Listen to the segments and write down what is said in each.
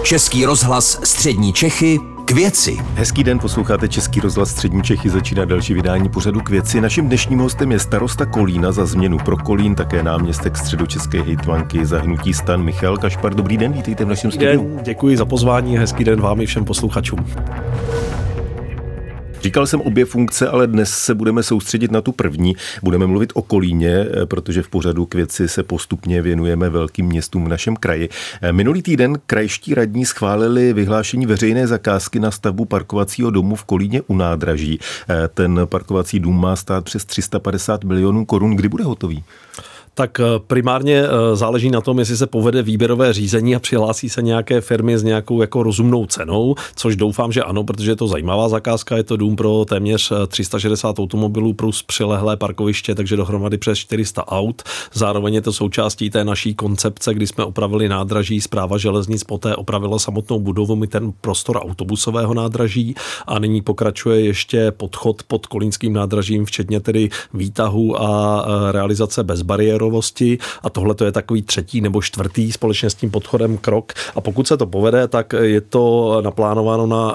Český rozhlas Střední Čechy k věci. Hezký den, posloucháte Český rozhlas Střední Čechy, začíná další vydání pořadu K věci. Naším dnešním hostem je starosta Kolína za změnu pro Kolín, také náměstek středočeské hejtmanky za hnutí STAN Michal Kašpar. Dobrý den, vítejte v našem studiu. Děkuji za pozvání, hezký den vám i všem posluchačům. Říkal jsem obě funkce, ale dnes se budeme soustředit na tu první. Budeme mluvit o Kolíně, protože v pořadu K věci se postupně věnujeme velkým městům v našem kraji. Minulý týden krajští radní schválili vyhlášení veřejné zakázky na stavbu parkovacího domu v Kolíně u nádraží. Ten parkovací dům má stát přes 350 milionů korun. Kdy bude hotový? Tak primárně záleží na tom, jestli se povede výběrové řízení a přihlásí se nějaké firmy s nějakou jako rozumnou cenou, což doufám, že ano, protože je to zajímavá zakázka, je to dům pro téměř 360 automobilů plus přilehlé parkoviště, takže dohromady přes 400 aut. Zároveň je to součástí té naší koncepce, kdy jsme opravili nádraží, Správa železnic poté opravila samotnou budovu, i ten prostor autobusového nádraží a nyní pokračuje ještě podchod pod kolínským nádražím, včetně tedy výtahu a realizace bezbariéru. A tohle to je takový třetí nebo čtvrtý společně s tím podchodem krok. A pokud se to povede, tak je to naplánováno na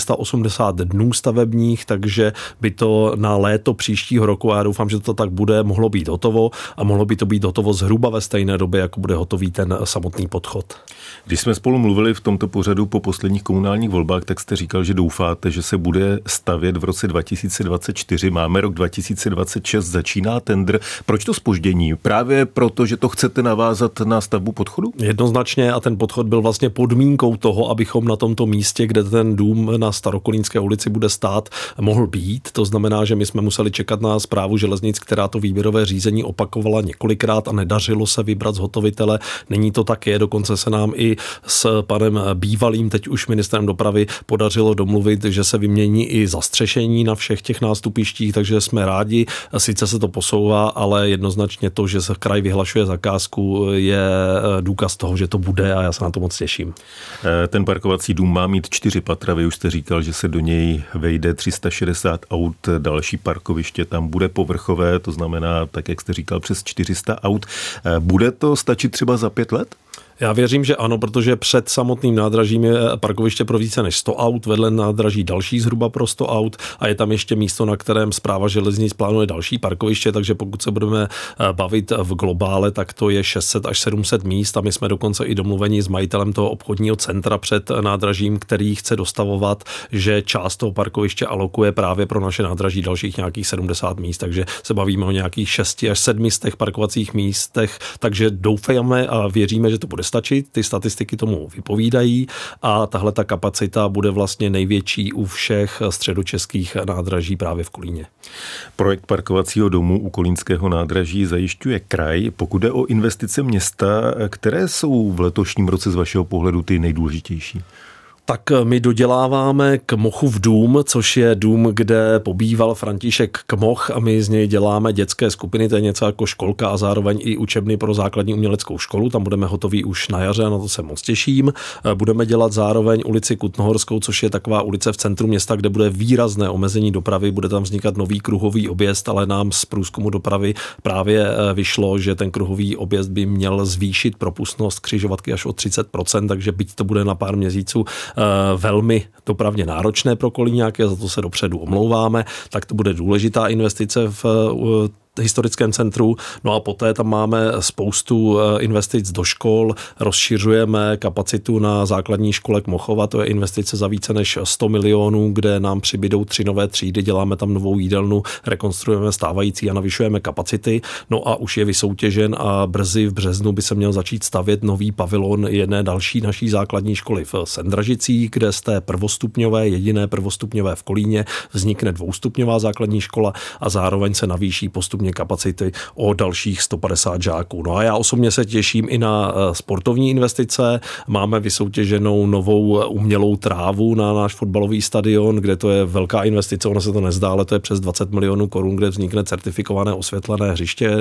480 dnů stavebních, takže by to na léto příštího roku, a já doufám, že to tak bude, mohlo být hotovo a mohlo by to být hotovo zhruba ve stejné době, jako bude hotový ten samotný podchod. Když jsme spolu mluvili v tomto pořadu po posledních komunálních volbách, tak jste říkal, že doufáte, že se bude stavět v roce 2024. Máme rok 2026, začíná tendr. Proč to zpoždění? Právě proto, že to chcete navázat na stavbu podchodu? Jednoznačně, a ten podchod byl vlastně podmínkou toho, abychom na tomto místě, kde ten dům na Starokolínské ulici bude stát, mohl být. To znamená, že my jsme museli čekat na Správu železnic, která to výběrové řízení opakovala několikrát a nedařilo se vybrat zhotovitele. Není to tak, dokonce se nám i s panem bývalým, teď už ministrem dopravy, podařilo domluvit, že se vymění i zastřešení na všech těch nástupištích, takže jsme rádi. Sice se to posouvá, ale jednoznačně to, že se kraj vyhlašuje zakázku, je důkaz toho, že to bude a já se na to moc těším. Ten parkovací dům má mít 4 patra, vy už jste říkal, že se do něj vejde 360 aut, další parkoviště tam bude povrchové, to znamená, tak jak jste říkal, přes 400 aut. Bude to stačit třeba za 5 let? Já věřím, že ano, protože před samotným nádražím je parkoviště pro více než 100 aut, vedle nádraží další zhruba pro 100 aut a je tam ještě místo, na kterém Správa železnic plánuje další parkoviště, takže pokud se budeme bavit v globále, tak to je 600 až 700 míst a my jsme dokonce i domluveni s majitelem toho obchodního centra před nádražím, který chce dostavovat, že část toho parkoviště alokuje právě pro naše nádraží dalších nějakých 70 míst, takže se bavíme o nějakých 6 až 700 parkovacích místech, takže doufáme a věříme, že to bude stačit, ty statistiky tomu vypovídají a tahle ta kapacita bude vlastně největší u všech středočeských nádraží právě v Kolíně. Projekt parkovacího domu u kolínského nádraží zajišťuje kraj. Pokud jde o investice města, které jsou v letošním roce z vašeho pohledu ty nejdůležitější? Tak my doděláváme Kmochův dům, což je dům, kde pobýval František Kmoch a my z něj děláme dětské skupiny, to je něco jako školka a zároveň i učebny pro základní uměleckou školu, tam budeme hotoví už na jaře a na to se moc těším. Budeme dělat zároveň ulici Kutnohorskou, což je taková ulice v centru města, kde bude výrazné omezení dopravy, bude tam vznikat nový kruhový objezd, ale nám z průzkumu dopravy právě vyšlo, že ten kruhový objezd by měl zvýšit propustnost křižovatky až o 30%, takže byť to bude na pár měsíců velmi dopravně náročné pro Kolíňáky a za to se dopředu omlouváme, tak to bude důležitá investice v historickém centru. No a poté tam máme spoustu investic do škol, rozšiřujeme kapacitu na základní škole Kmochova, to je investice za více než 100 milionů, kde nám přibydou 3 nové třídy, děláme tam novou jídelnu, rekonstruujeme stávající a navyšujeme kapacity. No a už je vysoutěžen a brzy v březnu by se měl začít stavět nový pavilon jedné další naší základní školy v Sendražicích, kde z té jediné prvostupňové v Kolíně vznikne dvoustupňová základní škola a zároveň se navýší postupně kapacity o dalších 150 žáků. No a já osobně se těším i na sportovní investice. Máme vysoutěženou novou umělou trávu na náš fotbalový stadion, kde to je velká investice, ono se to nezdá, ale to je přes 20 milionů korun, kde vznikne certifikované osvětlené hřiště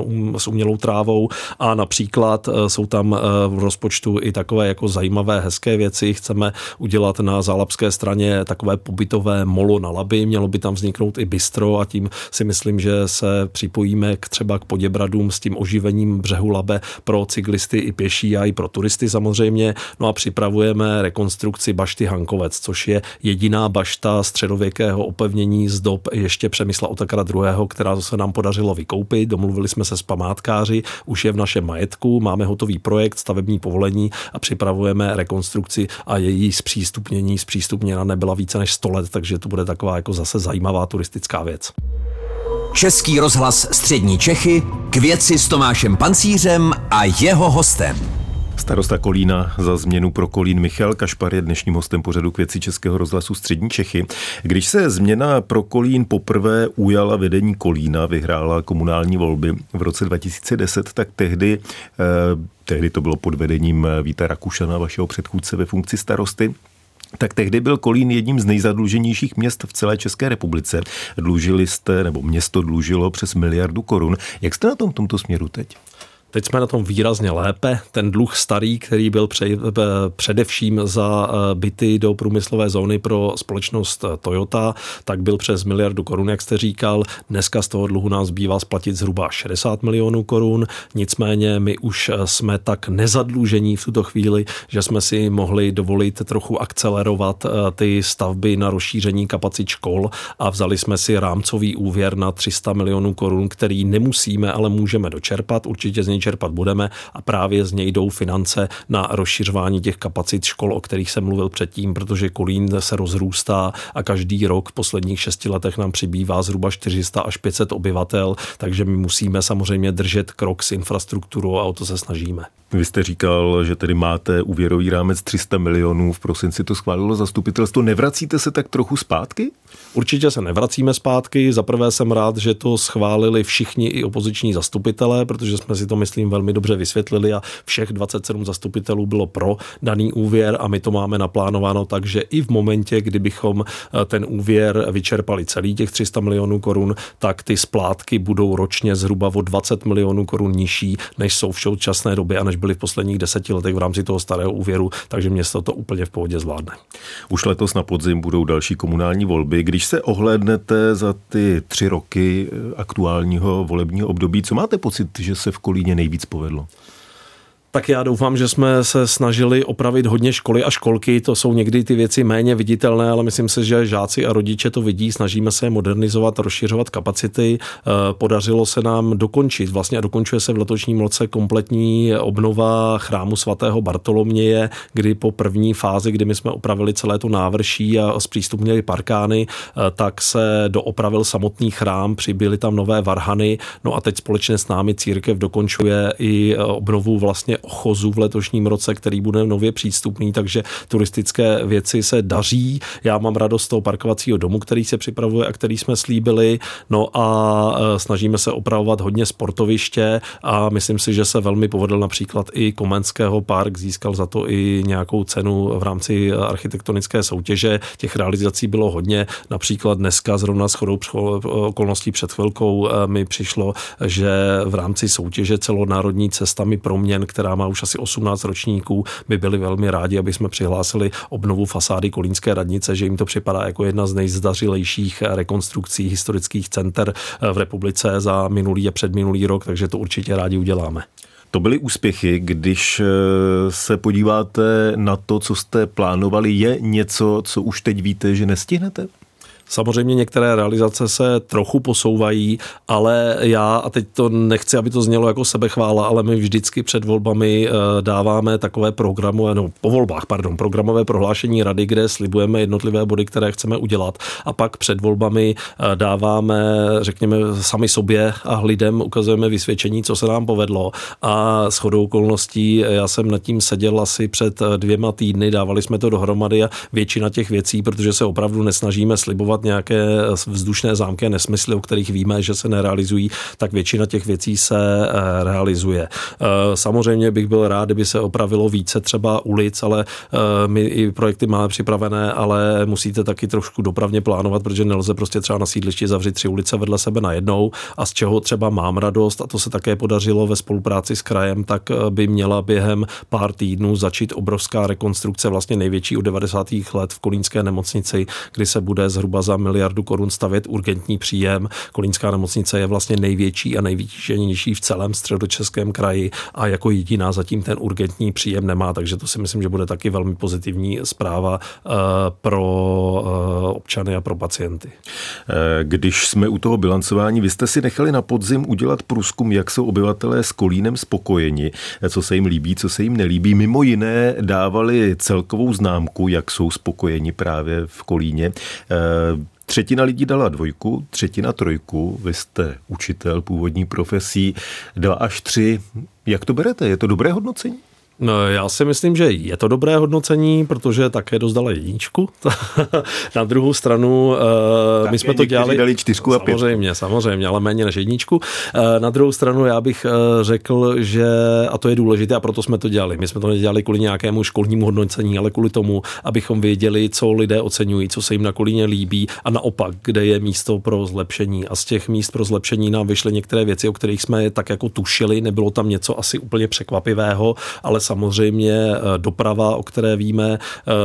s umělou trávou a například jsou tam v rozpočtu i takové jako zajímavé, hezké věci. Chceme udělat na Zálabské straně takové pobytové molo na Labi, mělo by tam vzniknout i bistro a tím si myslím, že se připojíme třeba k Poděbradům s tím oživením břehu Labe pro cyklisty i pěší a i pro turisty samozřejmě. No a připravujeme rekonstrukci bašty Hankovec, což je jediná bašta středověkého opevnění z dob ještě Přemysla Otakara II., která se nám podařilo vykoupit. Domluvili jsme se s památkáři, už je v našem majetku, máme hotový projekt, stavební povolení a připravujeme rekonstrukci a její zpřístupněna nebyla více než 100 let, takže to bude taková jako zase zajímavá turistická věc. Český rozhlas Střední Čechy k věci s Tomášem Pancířem a jeho hostem. Starosta Kolína za změnu pro Kolín Michal Kašpar je dnešním hostem pořadu k věci Českého rozhlasu Střední Čechy. Když se změna pro Kolín poprvé ujala vedení Kolína, vyhrála komunální volby v roce 2010, tak tehdy to bylo pod vedením Víta Rakušana, vašeho předchůdce ve funkci starosty, tak tehdy byl Kolín jedním z nejzadluženějších měst v celé České republice. Dlužili jste, nebo město dlužilo přes 1 miliardu korun. Jak jste na tomto směru teď? Teď jsme na tom výrazně lépe. Ten dluh starý, který byl především za byty do průmyslové zóny pro společnost Toyota, tak byl přes 1 miliardu korun, jak jste říkal. Dneska z toho dluhu nám zbývá splatit zhruba 60 milionů korun. Nicméně my už jsme tak nezadlužení v tuto chvíli, že jsme si mohli dovolit trochu akcelerovat ty stavby na rozšíření kapacit škol a vzali jsme si rámcový úvěr na 300 milionů korun, který nemusíme, ale můžeme dočerpat. Určitě z něj čerpat budeme a právě z něj jdou finance na rozšiřování těch kapacit škol, o kterých jsem mluvil předtím, protože Kolín se rozrůstá a každý rok v posledních 6 letech nám přibývá zhruba 400 až 500 obyvatel, takže my musíme samozřejmě držet krok s infrastrukturou a o to se snažíme. Vy jste říkal, že tedy máte úvěrový rámec 300 milionů, v prosinci to schválilo zastupitelstvo. Nevracíte se tak trochu zpátky? Určitě se nevracíme zpátky. Za prvé jsem rád, že to schválili všichni i opoziční zastupitelé, protože jsme si to, myslím, velmi dobře vysvětlili a všech 27 zastupitelů bylo pro daný úvěr a my to máme naplánováno tak, že i v momentě, kdybychom ten úvěr vyčerpali celý těch 300 milionů korun, tak ty splátky budou ročně zhruba o 20 milionů korun nižší, než jsou v současné době a než byly v posledních 10 letech v rámci toho starého úvěru, takže město to úplně v pohodě zvládne. Už letos na podzim budou další komunální volby. Když se ohlédnete za ty 3 roky aktuálního volebního období, co máte pocit, že se v Kolíně nejvíc povedlo? Tak já doufám, že jsme se snažili opravit hodně školy a školky. To jsou někdy ty věci méně viditelné, ale myslím si, že žáci a rodiče to vidí. Snažíme se modernizovat, rozšiřovat kapacity. Podařilo se nám dokončit, vlastně dokončuje se v letošním roce kompletní obnova chrámu svatého Bartoloměje, kdy po první fázi, kdy my jsme opravili celé to návrší a zpřístupnili parkány, tak se doopravil samotný chrám, přibyly tam nové varhany. No a teď společně s námi církev dokončuje i obnovu vlastně ochozu v letošním roce, který bude nově přístupný, takže turistické věci se daří. Já mám radost z toho parkovacího domu, který se připravuje a který jsme slíbili. No a snažíme se opravovat hodně sportoviště a myslím si, že se velmi povedl například i Komenského park, získal za to i nějakou cenu v rámci architektonické soutěže. Těch realizací bylo hodně. Například dneska zrovna shodou okolností před chvilkou mi přišlo, že v rámci soutěže celonárodní cestami proměn, která má už asi 18 ročníků, by byli velmi rádi, aby jsme přihlásili obnovu fasády Kolínské radnice, že jim to připadá jako jedna z nejzdařilejších rekonstrukcí historických center v republice za minulý a předminulý rok, takže to určitě rádi uděláme. To byly úspěchy. Když se podíváte na to, co jste plánovali, je něco, co už teď víte, že nestihnete? Samozřejmě některé realizace se trochu posouvají, ale já, a teď to nechci, aby to znělo jako sebechvála, ale my vždycky před volbami dáváme takové programové prohlášení rady, kde slibujeme jednotlivé body, které chceme udělat a pak před volbami dáváme, řekněme, sami sobě a lidem ukazujeme vysvědčení, co se nám povedlo a shodou okolností já jsem nad tím seděl asi před 2 týdny, dávali jsme to dohromady a většina těch věcí, protože se opravdu nesnažíme slibovat nějaké vzdušné zámky a nesmysly, o kterých víme, že se nerealizují, tak většina těch věcí se realizuje. Samozřejmě bych byl rád, kdyby se opravilo více třeba ulic, ale my i projekty máme připravené, ale musíte taky trošku dopravně plánovat, protože nelze prostě třeba na sídlišti zavřít 3 ulice vedle sebe najednou a z čeho třeba mám radost, a to se také podařilo ve spolupráci s krajem, tak by měla během pár týdnů začít obrovská rekonstrukce, vlastně největší od 90. let v kolínské nemocnici, kdy se bude zhruba za 1 miliardu korun stavět urgentní příjem. Kolínská nemocnice je vlastně největší a nejvytíženější v celém Středočeském kraji a jako jediná zatím ten urgentní příjem nemá, takže to si myslím, že bude taky velmi pozitivní zpráva pro občany a pro pacienty. Když jsme u toho bilancování, vy jste si nechali na podzim udělat průzkum, jak jsou obyvatelé s Kolínem spokojeni, co se jim líbí, co se jim nelíbí. Mimo jiné dávali celkovou známku, jak jsou spokojeni právě v Kolíně. 1/3 lidí dala 2, 1/3 3. Vy jste učitel původní profesí, 2 až 3. Jak to berete? Je to dobré hodnocení? No, já si myslím, že je to dobré hodnocení, protože také dostala 1. Na druhou stranu, my jsme to dělali... dali 4 a 5. Samozřejmě, ale méně než 1. Na druhou stranu já bych řekl, že, a to je důležité, a proto jsme to dělali. My jsme to nedělali kvůli nějakému školnímu hodnocení, ale kvůli tomu, abychom věděli, co lidé oceňují, co se jim na Kolíně líbí a naopak, kde je místo pro zlepšení. A z těch míst pro zlepšení nám vyšly některé věci, o kterých jsme tak jako tušili, nebylo tam něco asi úplně překvapivého, ale samozřejmě doprava, o které víme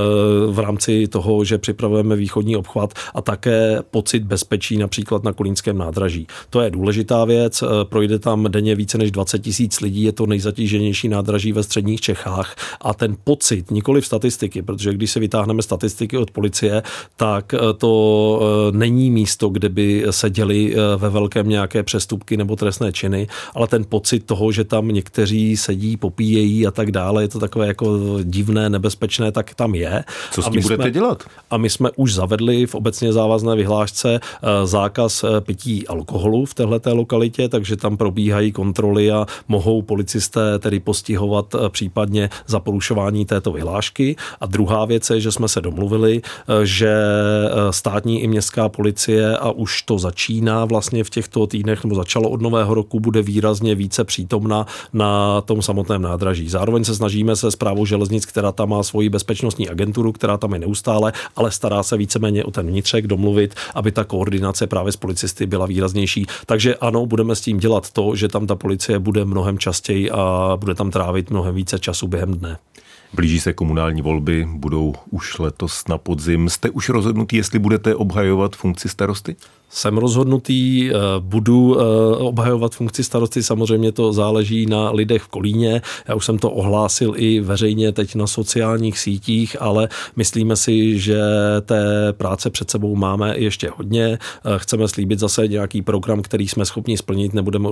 v rámci toho, že připravujeme východní obchvat a také pocit bezpečí například na kolínském nádraží. To je důležitá věc, projde tam denně více než 20 000 lidí, je to nejzatíženější nádraží ve středních Čechách a ten pocit, nikoli v statistiky, protože když se vytáhneme statistiky od policie, tak to není místo, kde by se děly ve velkém nějaké přestupky nebo trestné činy, ale ten pocit toho, že tam někteří sedí, popíjejí a tak dále, je to takové jako divné, nebezpečné, tak tam je. Co s tím budete dělat? A my jsme už zavedli v obecně závazné vyhlášce zákaz pití alkoholu v téhleté lokalitě, takže tam probíhají kontroly a mohou policisté tedy postihovat případně za porušování této vyhlášky. A druhá věc je, že jsme se domluvili, že státní i městská policie, a už to začíná vlastně v těchto týdnech, nebo začalo od nového roku, bude výrazně více přítomna na tom samotném nádraží. Zároveň se snažíme se Správou železnic, která tam má svoji bezpečnostní agenturu, která tam je neustále, ale stará se víceméně o ten vnitřek domluvit, aby ta koordinace právě s policisty byla výraznější. Takže ano, budeme s tím dělat to, že tam ta policie bude mnohem častěji a bude tam trávit mnohem více času během dne. Blíží se komunální volby, budou už letos na podzim. Jste už rozhodnutí, jestli budete obhajovat funkci starosty? Jsem rozhodnutý, budu obhajovat funkci starosty, samozřejmě to záleží na lidech v Kolíně. Já už jsem to ohlásil i veřejně teď na sociálních sítích, ale myslíme si, že té práce před sebou máme ještě hodně. Chceme slíbit zase nějaký program, který jsme schopni splnit, nebudeme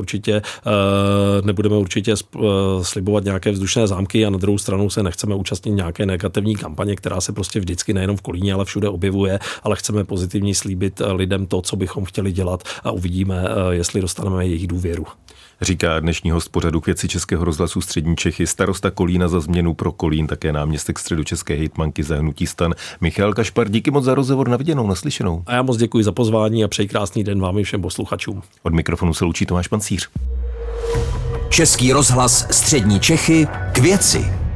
určitě slibovat nějaké vzdušné zámky a na druhou stranu se nechceme účastnit nějaké negativní kampaně, která se prostě vždycky nejenom v Kolíně, ale všude objevuje, ale chceme pozitivně slíbit lidem to, co bychom chtěli dělat a uvidíme, jestli dostaneme jejich důvěru. Říká dnešní host pořadu K věci Českého rozhlasu Střední Čechy, starosta Kolína za změnu pro Kolín, také náměstek středočeské hejtmanky za hnutí STAN Michal Kašpar. Díky moc za rozhovor, na viděnou, naslyšenou. A já moc děkuji za pozvání a přeji krásný den vám i všem posluchačům. Od mikrofonu se loučí Tomáš Pancíř. Český rozhlas Střední Čechy, K věci.